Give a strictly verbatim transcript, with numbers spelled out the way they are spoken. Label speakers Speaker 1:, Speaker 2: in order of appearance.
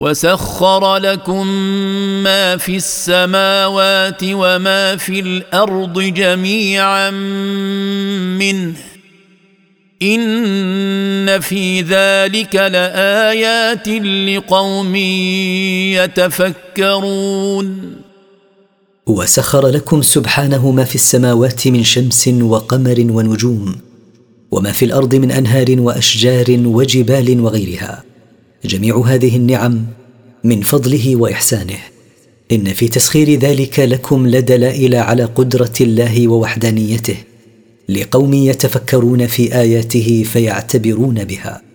Speaker 1: وسخر لكم ما في السماوات وما في الارض جميعا منه ان في ذلك لايات لقوم يتفكرون.
Speaker 2: وسخر لكم سبحانه ما في السماوات من شمس وقمر ونجوم، وما في الارض من انهار واشجار وجبال وغيرها. جميع هذه النعم من فضله واحسانه. ان في تسخير ذلك لكم لدلائل على قدره الله ووحدانيته لقوم يتفكرون في اياته فيعتبرون بها.